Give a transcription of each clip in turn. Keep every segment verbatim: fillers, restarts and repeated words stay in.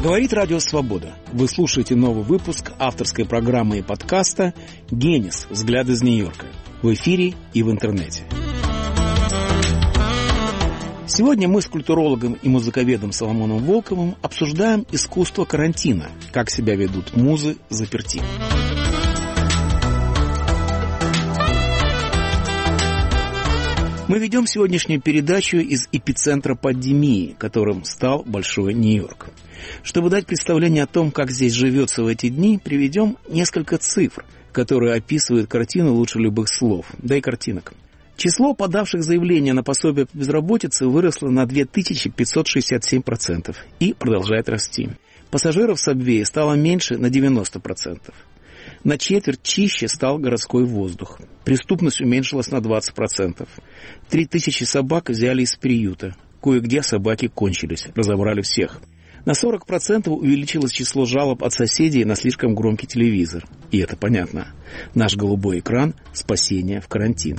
Говорит Радио Свобода. Вы слушаете новый выпуск авторской программы и подкаста «Генис. Взгляд из Нью-Йорка». В эфире и в интернете. Сегодня мы с культурологом и музыковедом Соломоном Волковым обсуждаем искусство карантина, как себя ведут музы заперти. Мы ведем сегодняшнюю передачу из эпицентра пандемии, которым стал Большой Нью-Йорк. Чтобы дать представление о том, как здесь живется в эти дни, приведем несколько цифр, которые описывают картину лучше любых слов, да и картинок. Число подавших заявления на пособие по безработице выросло на две тысячи пятьсот шестьдесят семь процентов и продолжает расти. Пассажиров в Сабвее стало меньше на девяносто процентов. На четверть чище стал городской воздух. Преступность уменьшилась на двадцать процентов. Три тысячи собак взяли из приюта. Кое-где собаки кончились, разобрали всех. На сорок процентов увеличилось число жалоб от соседей на слишком громкий телевизор. И это понятно. Наш голубой экран – спасение в карантин.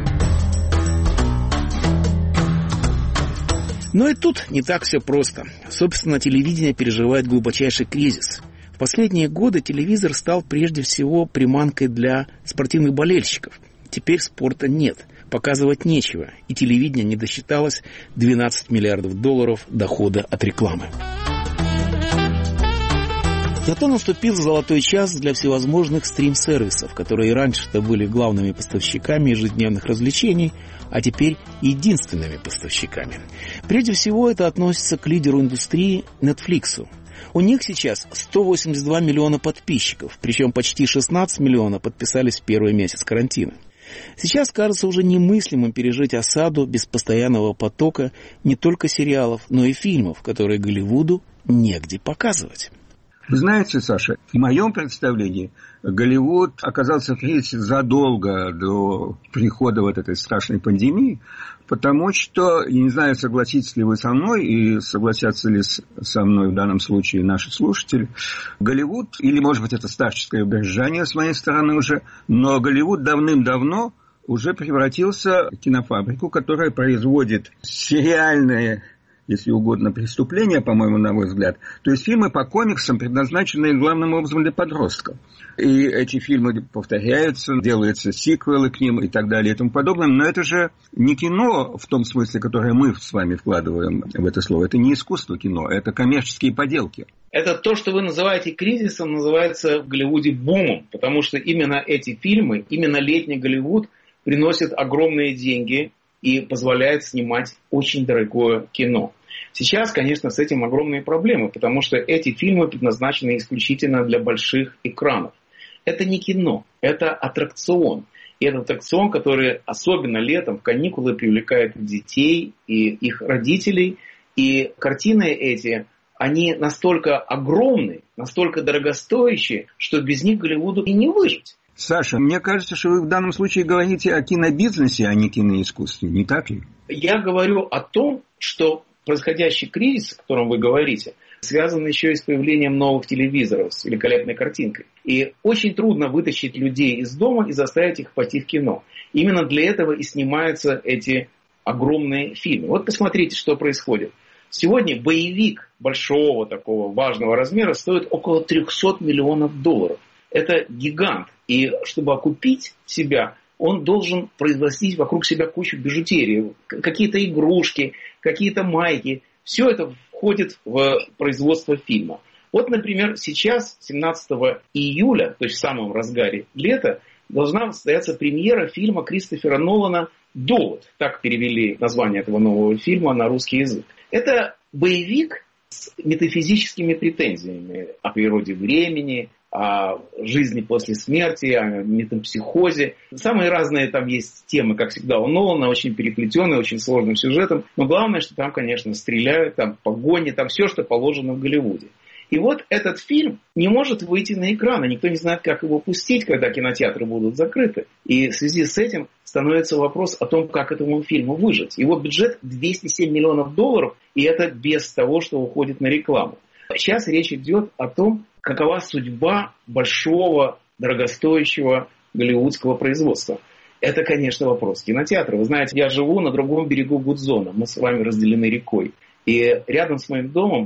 Но и тут не так все просто. Собственно, телевидение переживает глубочайший кризис. В последние годы телевизор стал прежде всего приманкой для спортивных болельщиков. Теперь спорта нет, показывать нечего, и телевидение не досчиталось двенадцать миллиардов долларов дохода от рекламы. Зато наступил золотой час для всевозможных стрим-сервисов, которые раньше-то были главными поставщиками ежедневных развлечений, а теперь единственными поставщиками. Прежде всего это относится к лидеру индустрии Netflix. У них сейчас сто восемьдесят два миллиона подписчиков, причем почти шестнадцать миллионов подписались в первый месяц карантина. Сейчас кажется уже немыслимым пережить осаду без постоянного потока не только сериалов, но и фильмов, которые Голливуду негде показывать. Вы знаете, Саша, в моем представлении Голливуд оказался в кризисе задолго до прихода вот этой страшной пандемии, потому что, я не знаю, согласитесь ли вы со мной и согласятся ли со мной в данном случае наши слушатели, Голливуд, или, может быть, это старческое брюзжание с моей стороны уже, но Голливуд давным-давно уже превратился в кинофабрику, которая производит сериальные, если угодно, преступления, по-моему, на мой взгляд. То есть фильмы по комиксам, предназначенные главным образом для подростков. И эти фильмы повторяются, делаются сиквелы к ним и так далее и тому подобное. Но это же не кино в том смысле, которое мы с вами вкладываем в это слово. Это не искусство кино, это коммерческие поделки. Это то, что вы называете кризисом, называется в Голливуде бумом. Потому что именно эти фильмы, именно летний Голливуд приносит огромные деньги и позволяет снимать очень дорогое кино. Сейчас, конечно, с этим огромные проблемы, потому что эти фильмы предназначены исключительно для больших экранов. Это не кино, это аттракцион. И это аттракцион, который особенно летом в каникулы привлекает детей и их родителей. И картины эти, они настолько огромны, настолько дорогостоящие, что без них Голливуду и не выжить. Саша, мне кажется, что вы в данном случае говорите о кинобизнесе, а не киноискусстве, не так ли? Я говорю о том, что происходящий кризис, о котором вы говорите, связан еще и с появлением новых телевизоров с великолепной картинкой. И очень трудно вытащить людей из дома и заставить их пойти в кино. Именно для этого и снимаются эти огромные фильмы. Вот посмотрите, что происходит. Сегодня боевик большого такого важного размера стоит около триста миллионов долларов. Это гигант. И чтобы окупить себя, он должен производить вокруг себя кучу бижутерии. Какие-то игрушки, какие-то майки. Все это входит в производство фильма. Вот, например, сейчас, семнадцатого июля, то есть в самом разгаре лета, должна состояться премьера фильма Кристофера Нолана «Довод». Так перевели название этого нового фильма на русский язык. Это боевик с метафизическими претензиями о природе времени, о жизни после смерти, о метампсихозе. Самые разные там есть темы, как всегда, у Нолана, очень переплетенные, очень сложным сюжетом. Но главное, что там, конечно, стреляют, там погони, там все, что положено в Голливуде. И вот этот фильм не может выйти на экран, и никто не знает, как его пустить, когда кинотеатры будут закрыты. И в связи с этим становится вопрос о том, как этому фильму выжить. Его бюджет двести семь миллионов долларов, и это без того, что уходит на рекламу. Сейчас речь идет о том, какова судьба большого, дорогостоящего голливудского производства. Это, конечно, вопрос кинотеатра. Вы знаете, я живу на другом берегу Гудзона. Мы с вами разделены рекой. И рядом с моим домом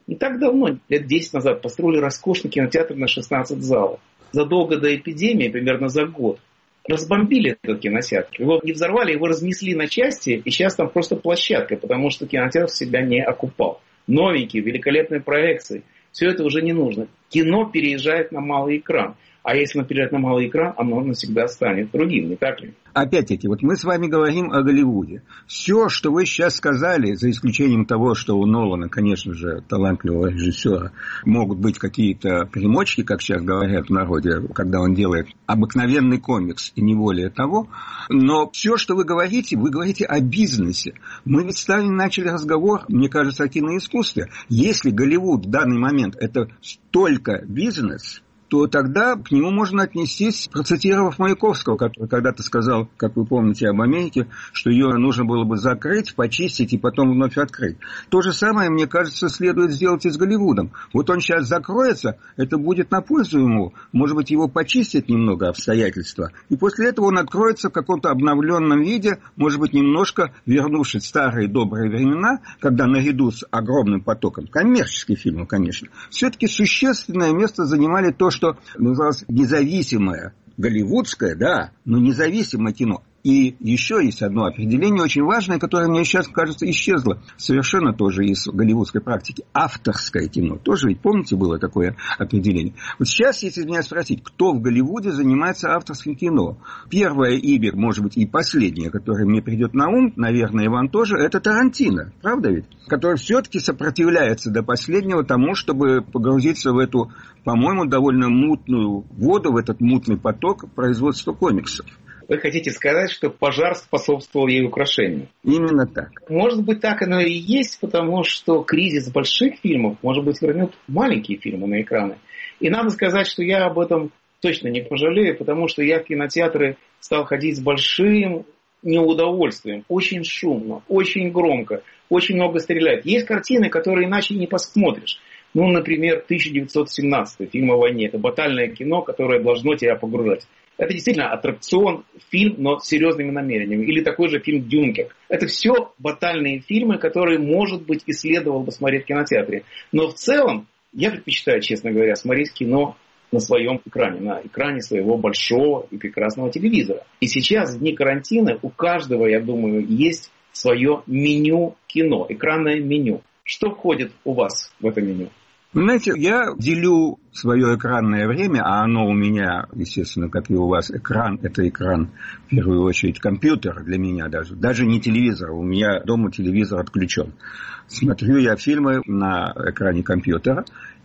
не так давно, лет десять назад, построили роскошный кинотеатр на шестнадцать залов. Задолго до эпидемии, примерно за год, разбомбили этот кинотеатр. Его не взорвали, его разнесли на части, и сейчас там просто площадка, потому что кинотеатр себя не окупал. Новенькие, великолепные проекции. Все это уже не нужно. Кино переезжает на малый экран. А если оно переезжает на малый экран, оно навсегда станет другим, не так ли? Опять-таки, вот мы с вами говорим о Голливуде. Все, что вы сейчас сказали, за исключением того, что у Нолана, конечно же, талантливого режиссера, могут быть какие-то примочки, как сейчас говорят в народе, когда он делает обыкновенный комикс и не более того. Но все, что вы говорите, вы говорите о бизнесе. Мы ведь с вами начали разговор, мне кажется, о киноискусстве. Если Голливуд в данный момент это только бизнес, то тогда к нему можно отнестись, процитировав Маяковского, который когда-то сказал, как вы помните, об Америке, что ее нужно было бы закрыть, почистить и потом вновь открыть. То же самое, мне кажется, следует сделать и с Голливудом. Вот он сейчас закроется, это будет на пользу ему, может быть, его почистят немного обстоятельства, и после этого он откроется в каком-то обновленном виде, может быть, немножко вернувшись в старые добрые времена, когда наряду с огромным потоком коммерческих фильмов, конечно, все-таки существенное место занимали то, что называлось независимое, голливудское, да, но независимое кино. И еще есть одно определение очень важное, которое мне сейчас, кажется, исчезло совершенно тоже из голливудской практики. Авторское кино. Тоже ведь, помните, было такое определение. Вот сейчас, если меня спросить, кто в Голливуде занимается авторским кино, первое имя, может быть, и последнее, которое мне придет на ум, наверное, и вам тоже, это Тарантино. Правда ведь? Который все-таки сопротивляется до последнего тому, чтобы погрузиться в эту, по-моему, довольно мутную воду, в этот мутный поток производства комиксов. Вы хотите сказать, что пожар способствовал ей украшению? Именно так. Может быть, так оно и есть, потому что кризис больших фильмов, может быть, вернет маленькие фильмы на экраны. И надо сказать, что я об этом точно не пожалею, потому что я в кинотеатры стал ходить с большим неудовольствием. Очень шумно, очень громко, очень много стреляют. Есть картины, которые иначе не посмотришь. Ну, например, тысяча девятьсот семнадцатый, фильм о войне. Это батальное кино, которое должно тебя погружать. Это действительно аттракцион, фильм, но с серьезными намерениями. Или такой же фильм «Дюнкерк». Это все батальные фильмы, которые, может быть, и следовало бы смотреть в кинотеатре. Но в целом я предпочитаю, честно говоря, смотреть кино на своем экране, на экране своего большого и прекрасного телевизора. И сейчас, в дни карантина, у каждого, я думаю, есть свое меню кино, экранное меню. Что входит у вас в это меню? Знаете, я делю свое экранное время, а оно у меня, естественно, как и у вас, экран, это экран, в первую очередь, компьютер для меня даже, даже не телевизор, у меня дома телевизор отключен. Смотрю я фильмы на экране компьютера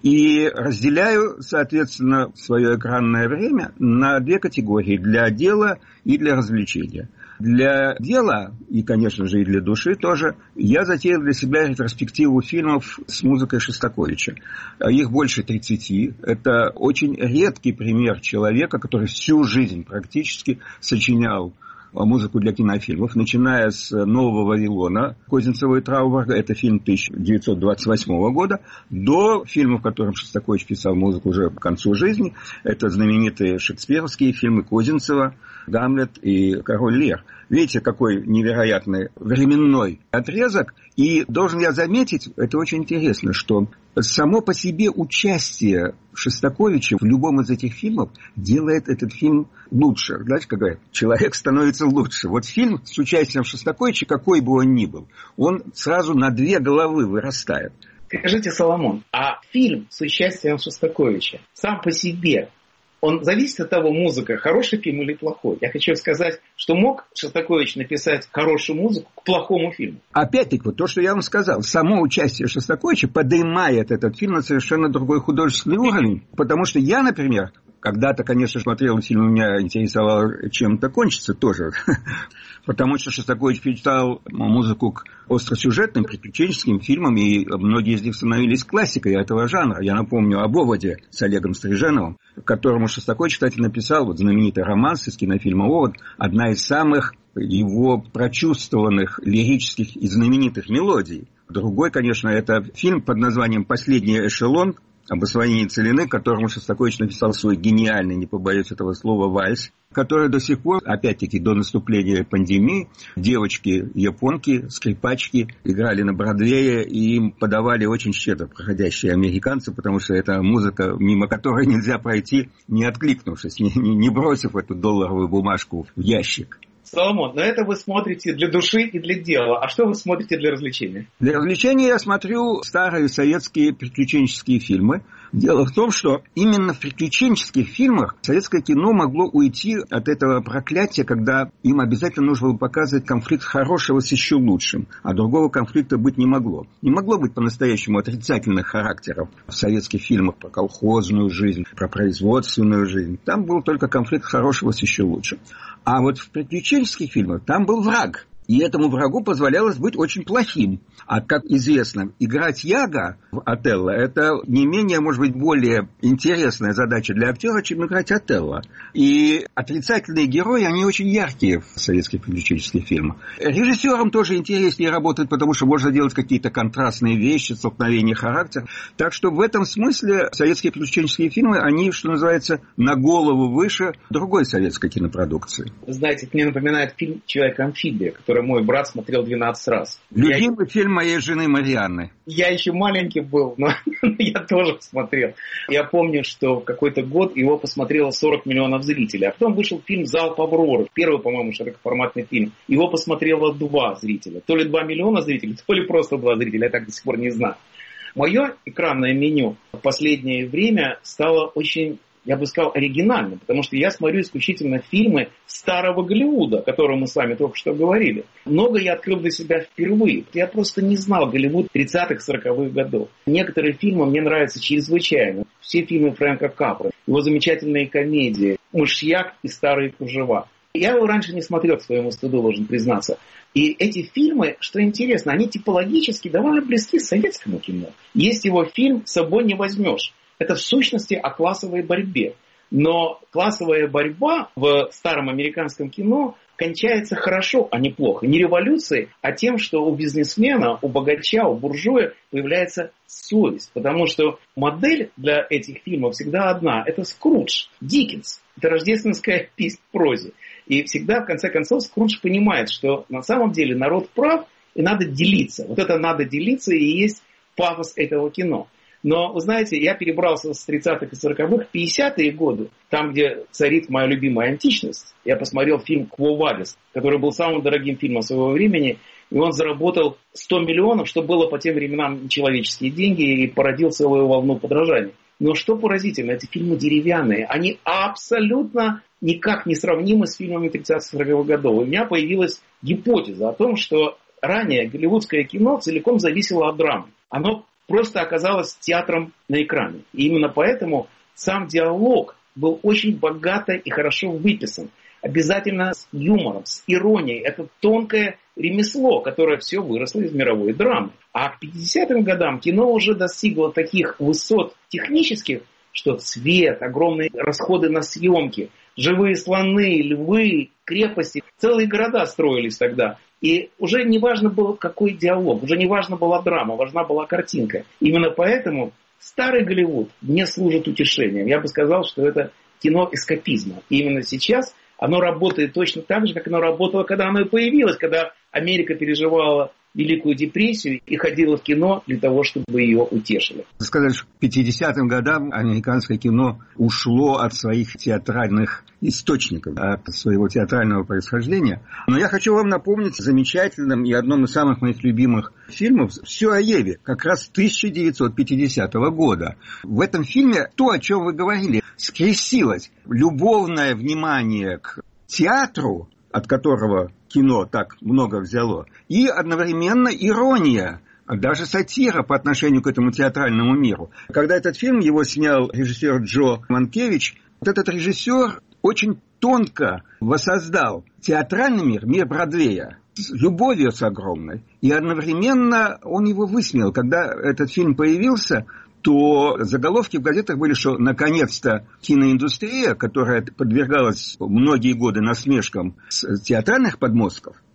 и разделяю, соответственно, свое экранное время на две категории, для дела и для развлечения. Для дела, и, конечно же, и для души тоже, я затеял для себя ретроспективу фильмов с музыкой Шостаковича. Их больше тридцати. Это очень редкий пример человека, который всю жизнь практически сочинял музыку для кинофильмов, начиная с «Нового Вавилона» Козинцева и Трауберга, это фильм тысяча девятьсот двадцать восьмого года, до фильмов, в которых Шостакович писал музыку уже к концу жизни. Это знаменитые шекспировские фильмы Козинцева, «Гамлет» и «Король Лир». Видите, какой невероятный временной отрезок. И должен я заметить, это очень интересно, что само по себе участие Шостаковича в любом из этих фильмов делает этот фильм лучше. Знаете, как говорят, человек становится лучше. Вот фильм с участием Шостаковича, какой бы он ни был, он сразу на две головы вырастает. Скажите, Соломон, а фильм с участием Шостаковича сам по себе, он зависит от того, музыка, хороший фильм или плохой? Я хочу сказать, что мог Шостакович написать хорошую музыку к плохому фильму? Опять-таки, вот то, что я вам сказал, само участие Шостаковича поднимает этот фильм на совершенно другой художественный уровень. Потому что я, например, когда-то, конечно, смотрел фильм, меня интересовало, чем это кончится тоже. Потому что Шостакович писал музыку к остросюжетным, приключенческим фильмам, и многие из них становились классикой этого жанра. Я напомню об «Оводе» с Олегом Стриженовым, которому Шостакович, кстати, написал вот знаменитый романс из кинофильма «Овод», одна из самых его прочувствованных лирических и знаменитых мелодий. Другой, конечно, это фильм под названием «Последний эшелон», об освоении Целины, которому Шостакович написал свой гениальный, не побоюсь этого слова, вальс. которая до сих пор, опять-таки, до наступления пандемии, девочки-японки, скрипачки играли на Бродвее, и им подавали очень щедро проходящие американцы, потому что это музыка, мимо которой нельзя пройти, не откликнувшись, не, не, не бросив эту долларовую бумажку в ящик. Соломон, но это вы смотрите для души и для дела. А что вы смотрите для развлечения? Для развлечения я смотрю старые советские приключенческие фильмы. Дело в том, что именно в приключенческих фильмах советское кино могло уйти от этого проклятия, когда им обязательно нужно было показывать конфликт хорошего с еще лучшим, а другого конфликта быть не могло. Не могло быть по-настоящему отрицательных характеров в советских фильмах про колхозную жизнь, про производственную жизнь. Там был только конфликт хорошего с еще лучшим. А вот в приключенческих фильмах там был враг. И этому врагу позволялось быть очень плохим. А, как известно, играть Яга в Отелло – это не менее, может быть, более интересная задача для актера, чем играть Отелло. И отрицательные герои, они очень яркие в советских приключенческих фильмах. Режиссерам тоже интереснее работать, потому что можно делать какие-то контрастные вещи, столкновения характера. Так что в этом смысле советские приключенческие фильмы, они, что называется, на голову выше другой советской кинопродукции. Знаете, мне напоминает фильм «Человек-амфибия», который мой брат смотрел двенадцать раз. Любимый я... фильм моей жены Марианны. Я еще маленький был, но я тоже смотрел. Я помню, что в какой-то год его посмотрело сорок миллионов зрителей. А потом вышел фильм «Залп Авроры». Первый, по-моему, широкоформатный фильм. Его посмотрело два зрителя. То ли два миллиона зрителей, то ли просто два зрителя. Я так до сих пор не знаю. Мое экранное меню в последнее время стало очень... я бы сказал, оригинально, потому что я смотрю исключительно фильмы старого Голливуда, о котором мы с вами только что говорили. Много я открыл для себя впервые. Я просто не знал Голливуд тридцатых-сороковых годов. Некоторые фильмы мне нравятся чрезвычайно. Все фильмы Фрэнка Капры, его замечательные комедии, «Мышьяк» и «Старые кружева». Я его раньше не смотрел, к своему стыду, должен признаться. И эти фильмы, что интересно, они типологически довольно близки советскому кино. Есть его фильм «С собой не возьмешь». Это в сущности о классовой борьбе. Но классовая борьба в старом американском кино кончается хорошо, а не плохо. Не революцией, а тем, что у бизнесмена, у богача, у буржуя появляется совесть. Потому что модель для этих фильмов всегда одна. Это Скрудж, Диккенс. Это рождественская песня в прозе. И всегда, в конце концов, Скрудж понимает, что на самом деле народ прав, и надо делиться. Вот это надо делиться, и есть пафос этого кино. Но, вы знаете, я перебрался с тридцатых и сороковых в пятидесятые годы, там, где царит моя любимая античность. Я посмотрел фильм «Кво Вадис», который был самым дорогим фильмом своего времени, и он заработал сто миллионов, что было по тем временам нечеловеческие деньги, и породил целую волну подражаний. Но что поразительно, эти фильмы деревянные, они абсолютно никак не сравнимы с фильмами тридцатых-сороковых годов. У меня появилась гипотеза о том, что ранее голливудское кино целиком зависело от драмы. Оно просто оказалось театром на экране. И именно поэтому сам диалог был очень богато и хорошо выписан. Обязательно с юмором, с иронией. Это тонкое ремесло, которое все выросло из мировой драмы. А к пятидесятым годам кино уже достигло таких высот технических, что цвет, огромные расходы на съемки, живые слоны, львы, крепости. Целые города строились тогда. И уже не важно было, какой диалог, уже не важна была драма, важна была картинка. Именно поэтому старый Голливуд не служит утешением. Я бы сказал, что это кино эскапизма. И именно сейчас оно работает точно так же, как оно работало, когда оно и появилось, когда Америка переживала Великую депрессию и ходила в кино для того, чтобы ее утешили. Сказать, что к пятидесятым годам американское кино ушло от своих театральных источников, от своего театрального происхождения. Но я хочу вам напомнить замечательным и одном из самых моих любимых фильмов «Все о Еве», как раз тысяча девятьсот пятидесятого года. В этом фильме то, о чем вы говорили, скрестилось любовное внимание к театру, от которого кино так много взяло, и одновременно ирония, даже сатира по отношению к этому театральному миру. Когда этот фильм, его снял режиссер Джо Манкевич, вот этот режиссер очень тонко воссоздал театральный мир, мир Бродвея, с любовью с огромной, и одновременно он его высмеял. Когда этот фильм появился, то заголовки в газетах были, что наконец-то киноиндустрия, которая подвергалась многие годы насмешкам с театральных подмостков,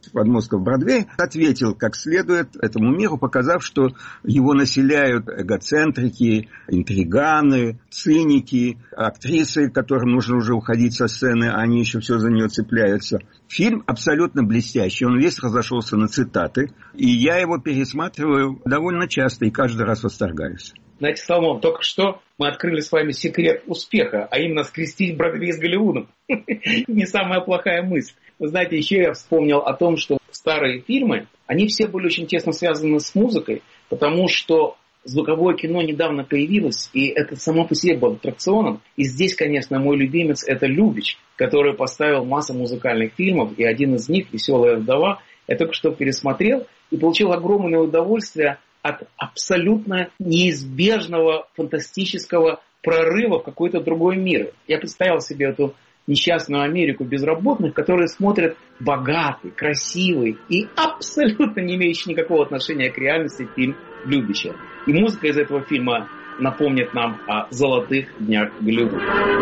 подмостков Бродвей, ответил как следует этому миру, показав, что его населяют эгоцентрики, интриганы, циники, актрисы, которым нужно уже уходить со сцены, а они еще все за нее цепляются. Фильм абсолютно блестящий, он весь разошелся на цитаты, и я его пересматриваю довольно часто и каждый раз восторгаюсь. Знаете, Соломон, только что мы открыли с вами секрет успеха, а именно скрестить Бродвей с Голливудом. Не самая плохая мысль. Вы знаете, еще я вспомнил о том, что старые фильмы, они все были очень тесно связаны с музыкой, потому что звуковое кино недавно появилось, и это само по себе было аттракционом. И здесь, конечно, мой любимец – это Любич, который поставил массу музыкальных фильмов, и один из них, «Веселая вдова», я только что пересмотрел и получил огромное удовольствие от абсолютно неизбежного фантастического прорыва в какой-то другой мир. Я представил себе эту несчастную Америку безработных, которые смотрят богатый, красивый и абсолютно не имеющий никакого отношения к реальности фильм «Любича». И музыка из этого фильма напомнит нам о золотых днях Голливуда.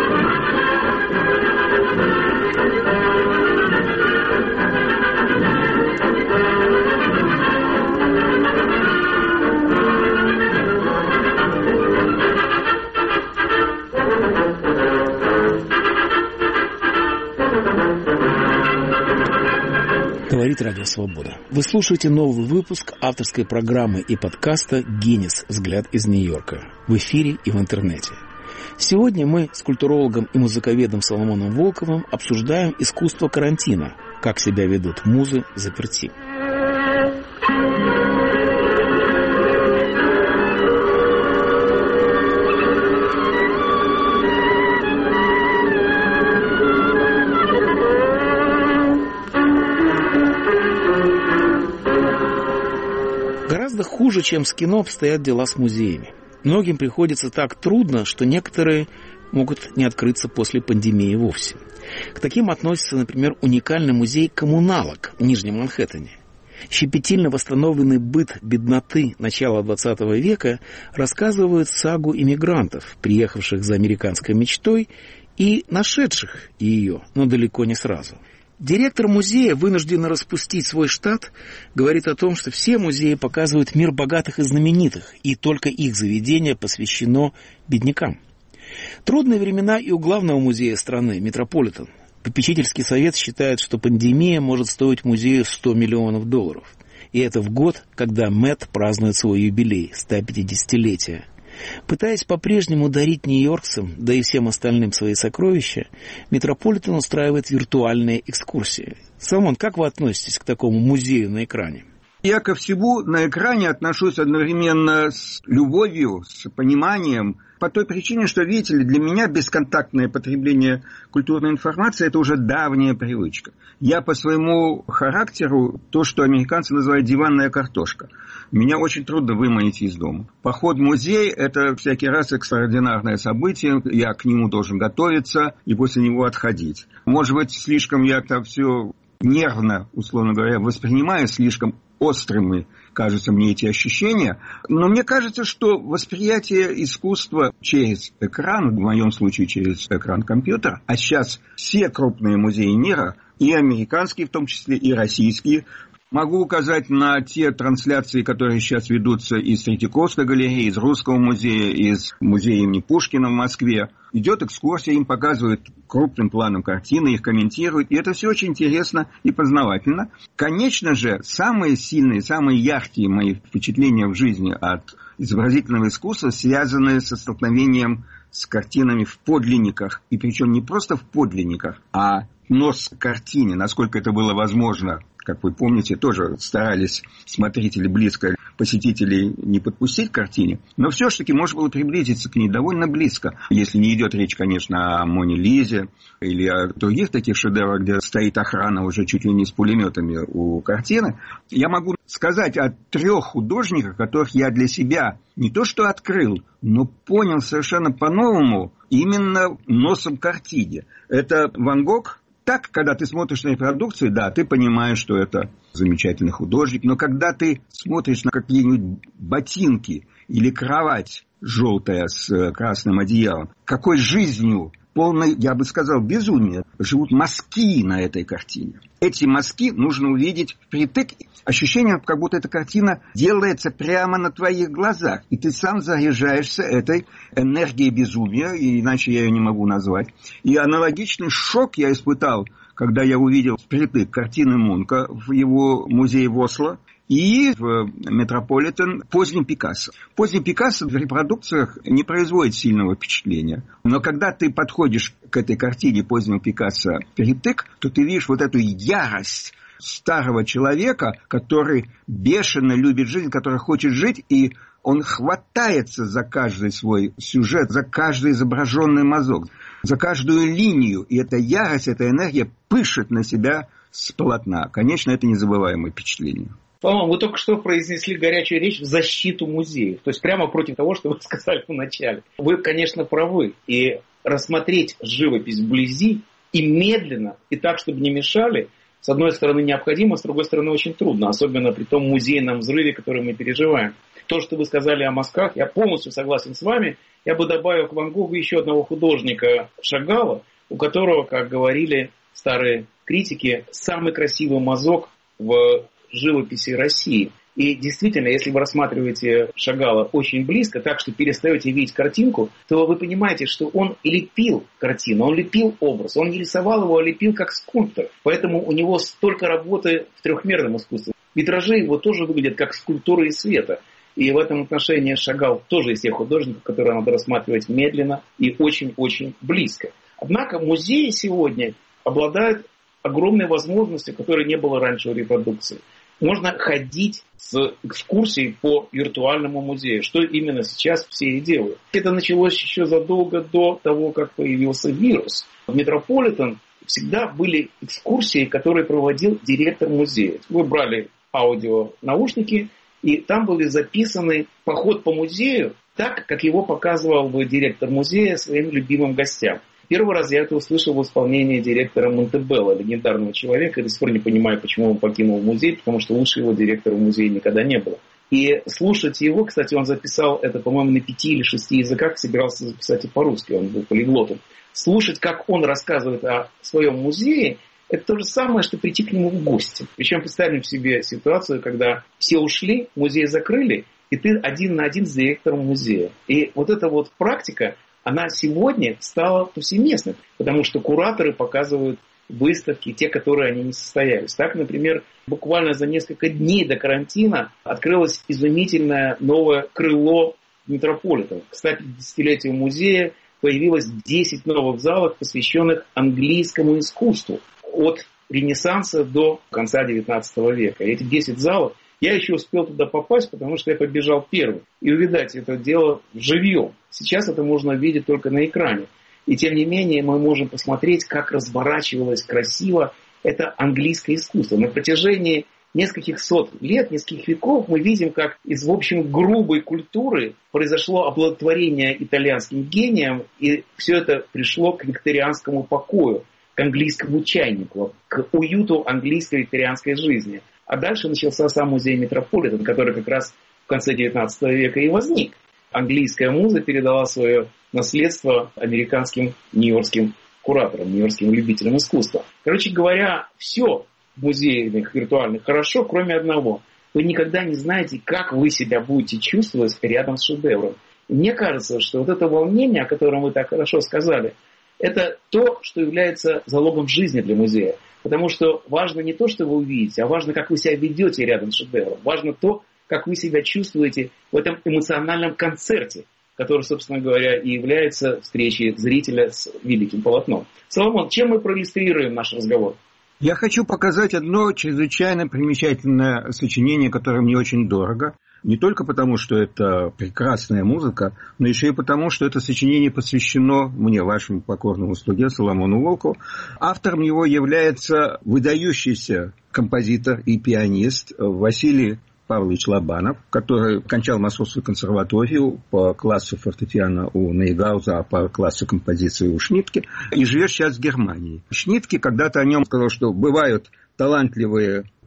Говорит Радио Свобода. Вы слушаете новый выпуск авторской программы и подкаста «Гиннес. Взгляд из Нью-Йорка» в эфире и в интернете. Сегодня мы с культурологом и музыковедом Соломоном Волковым обсуждаем искусство карантина, как себя ведут музы взаперти. Гораздо хуже, чем с кино, обстоят дела с музеями. Многим приходится так трудно, что некоторые могут не открыться после пандемии вовсе. К таким относится, например, уникальный музей коммуналок в Нижнем Манхэттене. Щепетильно восстановленный быт бедноты начала двадцатого века рассказывает сагу иммигрантов, приехавших за американской мечтой и нашедших ее, но далеко не сразу. Директор музея, вынужденный распустить свой штат, говорит о том, что все музеи показывают мир богатых и знаменитых, и только их заведение посвящено беднякам. Трудные времена и у главного музея страны, Метрополитен. Попечительский совет считает, что пандемия может стоить музею сто миллионов долларов. И это в год, когда Мэт празднует свой юбилей, сто пятидесятилетие. Пытаясь по-прежнему дарить нью-йоркцам, да и всем остальным свои сокровища, Метрополитен устраивает виртуальные экскурсии. Соломон, как вы относитесь к такому музею на экране? Я ко всему на экране отношусь одновременно с любовью, с пониманием, по той причине, что, видите ли, для меня бесконтактное потребление культурной информации – это уже давняя привычка. Я по своему характеру то, что американцы называют диванная картошка. Меня очень трудно выманить из дома. Поход в музей – это всякий раз экстраординарное событие, я к нему должен готовиться и после него отходить. Может быть, слишком я это все нервно, условно говоря, воспринимаю, слишком острыми кажутся мне эти ощущения, но мне кажется, что восприятие искусства через экран, в моем случае через экран компьютера, а сейчас все крупные музеи мира, и американские в том числе, и российские, могу указать на те трансляции, которые сейчас ведутся из Третьяковской галереи, из Русского музея, из музея имени Пушкина в Москве. Идет экскурсия, им показывают крупным планом картины, их комментируют. И это все очень интересно и познавательно. Конечно же, самые сильные, самые яркие мои впечатления в жизни от изобразительного искусства связаны со столкновением с картинами в подлинниках. И причем не просто в подлинниках, а нос к картине, насколько это было возможно. Как вы помните, тоже старались смотрители близко, посетителей не подпустить к картине. Но все-таки можно было приблизиться к ней довольно близко. Если не идет речь, конечно, о Моне Лизе или о других таких шедеврах, где стоит охрана уже чуть ли не с пулеметами у картины. Я могу сказать о трех художниках, которых я для себя не то что открыл, но понял совершенно по-новому именно носом к картине. Это Ван Гог. Так, когда ты смотришь на репродукцию, да, ты понимаешь, что это замечательный художник, но когда ты смотришь на какие-нибудь ботинки или кровать желтая с красным одеялом, какой жизнью полное, я бы сказал, безумие. Живут мазки на этой картине. Эти мазки нужно увидеть впритык. Ощущение, как будто эта картина делается прямо на твоих глазах. И ты сам заряжаешься этой энергией безумия, и иначе я ее не могу назвать. И аналогичный шок я испытал, когда я увидел впритык картины Мунка в его музее в Осло и в Метрополитен поздний Пикассо. Поздний Пикассо в репродукциях не производит сильного впечатления. Но когда ты подходишь к этой картине позднего Пикассо впритык, то ты видишь вот эту ярость старого человека, который бешено любит жизнь, который хочет жить, и он хватается за каждый свой сюжет, за каждый изображенный мазок, за каждую линию. И эта ярость, эта энергия пышет на себя с полотна. Конечно, это незабываемое впечатление. По-моему, вы только что произнесли горячую речь в защиту музеев. То есть прямо против того, что вы сказали вначале. Вы, конечно, правы. И рассмотреть живопись вблизи и медленно, и так, чтобы не мешали, с одной стороны необходимо, с другой стороны очень трудно. Особенно при том музейном взрыве, который мы переживаем. То, что вы сказали о мазках, я полностью согласен с вами. Я бы добавил к Ван Гогу еще одного художника Шагала, у которого, как говорили старые критики, самый красивый мазок в живописи России. И действительно, если вы рассматриваете Шагала очень близко, так что перестаете видеть картинку, то вы понимаете, что он лепил картину, он лепил образ, он не рисовал его, а лепил как скульптор. Поэтому у него столько работы в трехмерном искусстве. Витражи его тоже выглядят как скульптуры из света. И в этом отношении Шагал тоже из тех художников, которые надо рассматривать медленно и очень-очень близко. Однако музеи сегодня обладают огромной возможностью, которой не было раньше в репродукции. Можно ходить с экскурсией по виртуальному музею, что именно сейчас все и делают. Это началось еще задолго до того, как появился вирус. В Метрополитен всегда были экскурсии, которые проводил директор музея. Вы брали аудионаушники, и там были записаны поход по музею так, как его показывал бы директор музея своим любимым гостям. Первый раз я это услышал в исполнении директора Монтебелло, легендарного человека. Я до сих пор не понимаю, почему он покинул музей, потому что лучше его директора музея никогда не было. И слушать его, кстати, он записал это, по-моему, на пяти или шести языках, собирался записать и по-русски, он был полиглотом. Слушать, как он рассказывает о своем музее, это то же самое, что прийти к нему в гости. Причем представим себе ситуацию, когда все ушли, музей закрыли, и ты один на один с директором музея. И вот эта вот практика, она сегодня стала повсеместной, потому что кураторы показывают выставки, те, которые они не состоялись. Так, например, буквально за несколько дней до карантина открылось изумительное новое крыло Метрополитена. К ста пятидесятилетию музея появилось десять новых залов, посвященных английскому искусству. От Ренессанса до конца девятнадцатого века. И эти десять залов, я еще успел туда попасть, потому что я побежал первым. И увидать это дело живьем. Сейчас это можно видеть только на экране. И тем не менее мы можем посмотреть, как разворачивалось красиво это английское искусство. На протяжении нескольких сот лет, нескольких веков мы видим, как из, в общем, грубой культуры произошло оплодотворение итальянским гением, и все это пришло к викторианскому покою, к английскому чайнику, к уюту английской викторианской жизни. А дальше начался сам музей Метрополитен, который как раз в конце девятнадцатого века и возник. Английская муза передала свое наследство американским нью-йоркским кураторам, нью-йоркским любителям искусства. Короче говоря, все в музейных виртуальных хорошо, кроме одного. Вы никогда не знаете, как вы себя будете чувствовать рядом с шедевром. И мне кажется, что вот это волнение, о котором вы так хорошо сказали, это то, что является залогом жизни для музея. Потому что важно не то, что вы увидите, а важно, как вы себя ведете рядом с шедевром. Важно то, как вы себя чувствуете в этом эмоциональном концерте, который, собственно говоря, и является встречей зрителя с великим полотном. Соломон, чем мы проиллюстрируем наш разговор? Я хочу показать одно чрезвычайно примечательное сочинение, которое мне очень дорого. Не только потому, что это прекрасная музыка, но еще и потому, что это сочинение посвящено мне, вашему покорному слуге Соломону Волкову. Автором его является выдающийся композитор и пианист Василий Павлович Лобанов, который кончал Московскую консерваторию по классу фортепиано у Нейгауза, а по классу композиции у Шнитке, и живет сейчас в Германии. Шнитке когда-то о нем сказал, что бывают талантливые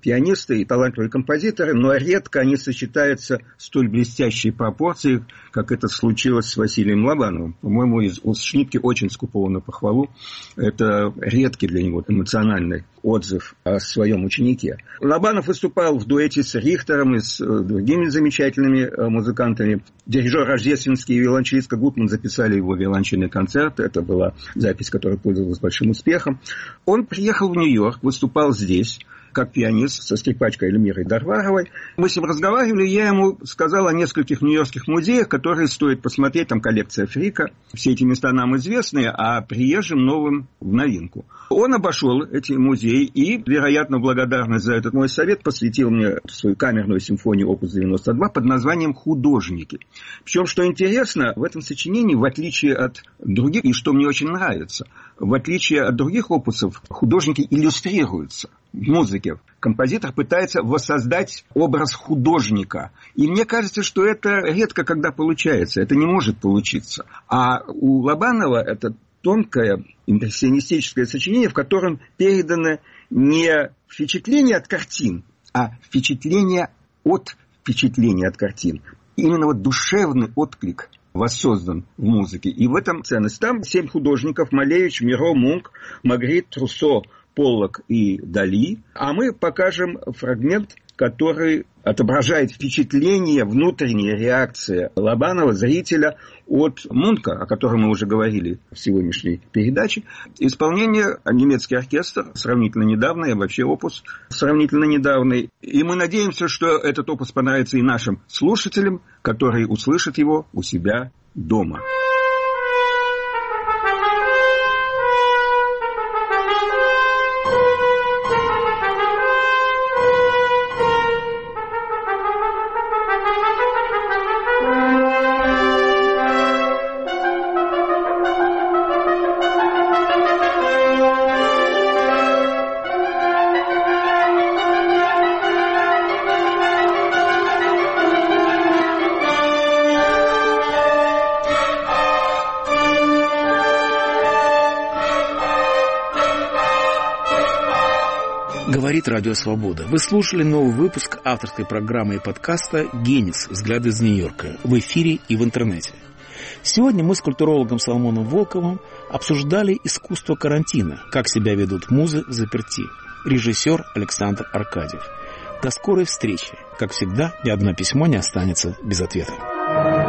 пианисты и талантливые композиторы, но редко они сочетаются в столь блестящей пропорции, как это случилось с Василием Лобановым. По-моему, из уст Шнитке очень скупого на похвалу. Это редкий для него эмоциональный отзыв о своем ученике. Лобанов выступал в дуэте с Рихтером и с другими замечательными музыкантами. Дирижер Рождественский и виолончелистка Гутман записали его виолончельный концерт. Это была запись, которая пользовалась большим успехом. Он приехал в Нью-Йорк, выступал здесь как пианист со скрипачкой Эльмирой Дарваровой. Мы с ним разговаривали, я ему сказал о нескольких нью-йоркских музеях, которые стоит посмотреть. Там коллекция Фрика. Все эти места нам известны, а приезжим новым в новинку. Он обошел эти музеи и, вероятно, благодарность за этот мой совет, посвятил мне свою камерную симфонию опус девяносто два под названием «Художники». Причем, что интересно, в этом сочинении, в отличие от других, и что мне очень нравится, в отличие от других опусов, художники иллюстрируются. В музыке композитор пытается воссоздать образ художника. И мне кажется, что это редко когда получается. Это не может получиться. А у Лобанова это тонкое импрессионистическое сочинение, в котором передано не впечатление от картин, а впечатление от впечатления от картин. Именно вот душевный отклик воссоздан в музыке. И в этом ценность. Там семь художников: Малевич, Миро, Мунк, Магрит, Руссо, Поллок и Дали. А мы покажем фрагмент, который отображает впечатление, внутренняя реакция Лобанова, зрителя, от Мунка, о котором мы уже говорили в сегодняшней передаче. Исполнение немецкий оркестр, сравнительно недавний, а вообще опус сравнительно недавний. И мы надеемся, что этот опус понравится и нашим слушателям, которые услышат его у себя дома. Говорит Радио Свобода. Вы слушали новый выпуск авторской программы и подкаста «Генис. Взгляды из Нью-Йорка» в эфире и в интернете. Сегодня мы с культурологом Соломоном Волковым обсуждали искусство карантина, как себя ведут музы в заперти. Режиссер Александр Аркадьев. До скорой встречи. Как всегда, ни одно письмо не останется без ответа.